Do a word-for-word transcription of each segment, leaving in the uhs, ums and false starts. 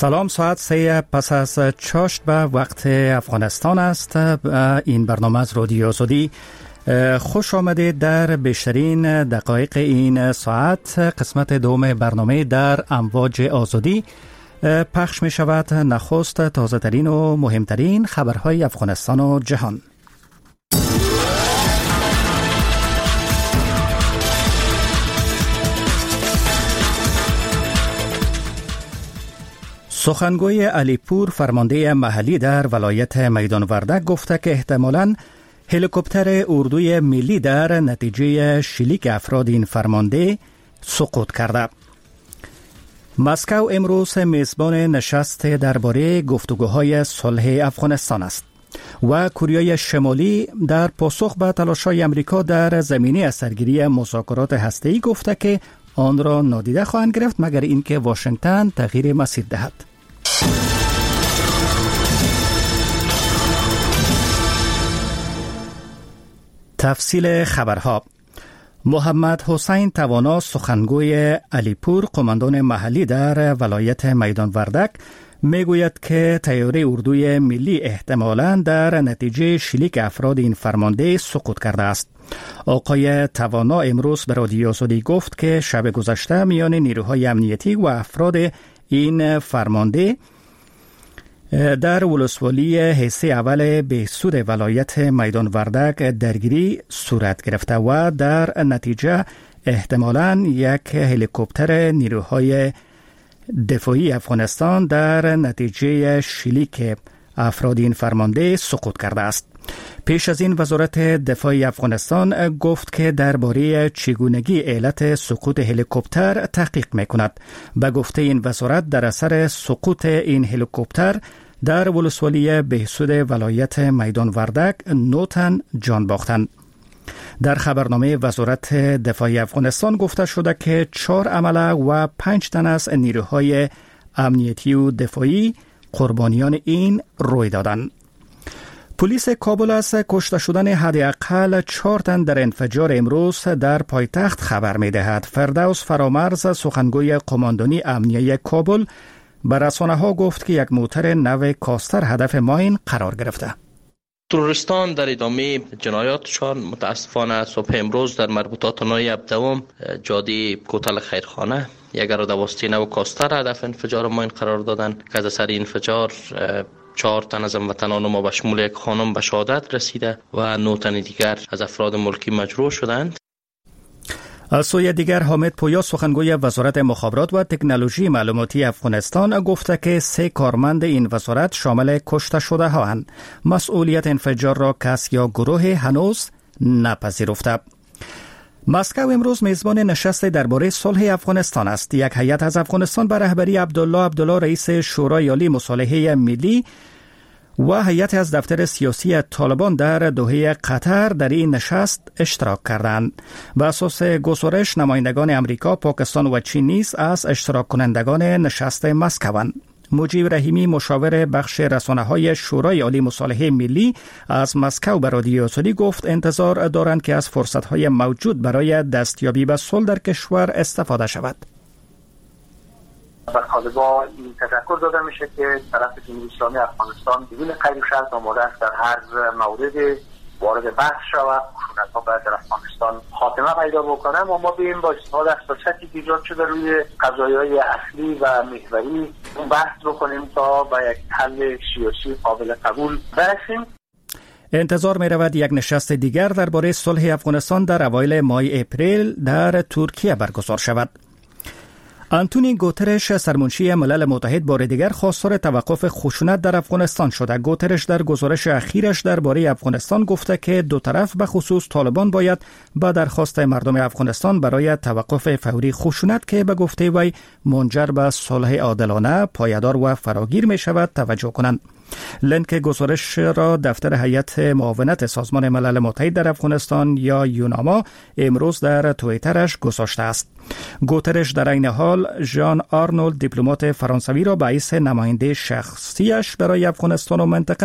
سلام، ساعت سه پس از چاشت به وقت افغانستان است. این برنامه از رادیو آزادی. خوش آمدید در بیشترین دقایق این ساعت. قسمت دوم برنامه در امواج آزادی پخش می شود. نخست تازه ترین و مهمترین خبرهای افغانستان و جهان. سخنگوی علیپور فرمانده محلی در ولایت میدان وردک گفته که احتمالاً هلیکوپتر اردوی ملی در نتیجه شلیک افراد این فرمانده سقوط کرده. مسکو امروز میزبان نشست درباره گفتگوهای صلح افغانستان است و کره شمالی در پاسخ به تلاش‌های آمریکا در زمینه از سرگیری مذاکرات هسته‌ای گفته که آن را نادیده خواهند گرفت مگر اینکه واشنگتن تغییر مسیر دهد. تفصیل خبرها. محمد حسین توانا سخنگوی علیپور قماندان محلی در ولایت میدان وردک میگوید که طیاره اردوی ملی احتمالاً در نتیجه شلیک افراد این فرمانده سقوط کرده است. آقای توانا امروز به رادیو آزادی گفت که شب گذشته میان نیروهای امنیتی و افراد این فرمانده در ولسوالی حصه اول بهسود ولایت میدان وردک درگیری صورت گرفته و در نتیجه احتمالاً یک هلیکوپتر نیروهای دفاعی افغانستان در نتیجه شلیک افراد این فرمانده سقوط کرده است. پیش از این وزارت دفاع افغانستان گفت که درباره چگونگی علت سقوط هلیکوپتر تحقیق میکند. به گفته این وزارت در اثر سقوط این هلیکوپتر در ولسوالی بهسود ولایت میدان وردک نه تن جان باختند. در خبرنامه وزارت دفاع افغانستان گفته شده که چهار عمله و پنج تن از نیروهای امنیتی و دفاعی قربانیان این روی دادند. پلیس کابل از کشته شدن حداقل چهار تن در انفجار امروز در پایتخت خبر می دهد. فردوس فرامرز سخنگوی قماندانی امنیه کابل به رسانه ها گفت که یک موتر نو کاستر هدف ماین قرار گرفته. تروریستان در ادامه جنایاتشان متاسفانه صبح امروز در مربوطات نایب دوم جاده کوتل خیرخانه یک دواسطه نو کاستر هدف انفجار ماین قرار دادند که از اثر انفجار چهار تن از هموطنان ما به شمول یک خانم به شهادت رسیده و نه تن دیگر از افراد ملکی مجروح شدند. از سوی دیگر حامد پویا سخنگوی وزارت مخابرات و تکنولوژی معلوماتی افغانستان گفته که سه کارمند این وزارت شامل کشته شده هاند. مسئولیت انفجار را کس یا گروه هنوز نپذیرفته. مسکو امروز میزبان نشست درباره صلح افغانستان است. یک هیئت از افغانستان به رهبری عبدالله عبدالله رئیس شورای عالی مصالحه ملی و هیئت از دفتر سیاسی طالبان در دوحه قطر در این نشست اشتراک کردند. به اساس گزارش نمایندگان امریکا، پاکستان و چین نیز از اشتراک کنندگان نشست مسکوند. مجیب رحیمی مشاور بخش رسانه‌های شورای عالی مصالحه ملی از مسکو به رادیو آزادی گفت انتظار دارند که از فرصت‌های موجود برای دستیابی به صلح در کشور استفاده شود. به طالبان این تذکر داده میشه که طرف جمهوری اسلامی افغانستان بدون قید و شرط آماده است در هر مورد وارد بحث شود، خشونت‌ها باید در افغانستان خاتمه پیدا بکنه و ما بیم با استفاده از فرصتی که ایجاد شده روی قضایای اصلی و محوری اون بحث بکنیم تا به یک حل سیاسی قابل قبول برسیم. انتظار می رود یک نشست دیگر درباره صلح افغانستان در اوایل ماه اپریل در ترکیه برگزار شود. آنتونی گوترش سرمنشی ملل متحد بار دیگر خواستار توقف خشونت در افغانستان شده. گوترش در گزارش اخیرش درباره افغانستان گفته که دو طرف به خصوص طالبان باید با درخواست مردم افغانستان برای توقف فوری خشونت که به گفته وی منجر به صلح عادلانه، پایدار و فراگیر می شود توجه کنند. لینک گزارش را دفتر هیئت معاونت سازمان ملل متحد در افغانستان یا یوناما امروز در توییترش گذاشته است. گوترش در این حال ژان آرنولد دیپلمات فرانسوی را به حیث نماینده شخصیش برای افغانستان و منطقه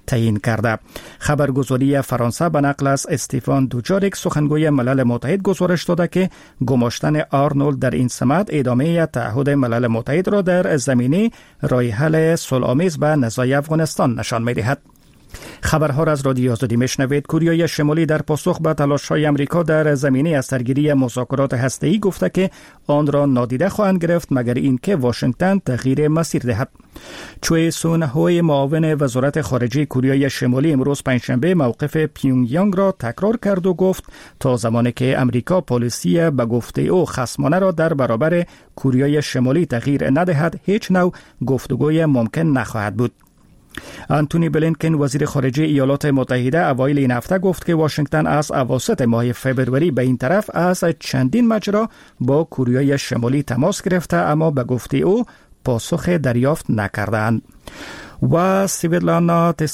تعیین کرده. خبرگزاری فرانسه به نقل از استیفان دوجاریک سخنگوی ملل متحد گزارش داده که گماشتن آرنولد در این سمت ادامه تعهد ملل متحد را در زمینه راه حل صلح‌آمیز به نزاع افغانستان نشان می‌دهد. خبرها را از رادیو آزادی میشنوید. کوریای شمالی در پاسخ به تلاش‌های آمریکا در زمینه از سرگیری مذاکرات هسته‌ای گفته که آن را نادیده خواهند گرفت مگر اینکه واشنگتن تغییر مسیر دهد. چوی سون هوی معاون وزارت خارجه کوریای شمالی امروز پنجشنبه موقف پیونگ یانگ را تکرار کرد و گفت تا زمانی که آمریکا پالیسی به گفته او خصمانه را در برابر کوریای شمالی تغییر ندهد هیچ نوع گفتگوی ممکن نخواهد بود. آنتونی بلینکن وزیر خارجه ایالات متحده اوایل این هفته گفت که واشنگتن از اواسط ماه فبروری به این طرف از چندین مجرا با کوریای شمالی تماس گرفته اما به گفته او پاسخ دریافت نکردند. و سویتلانا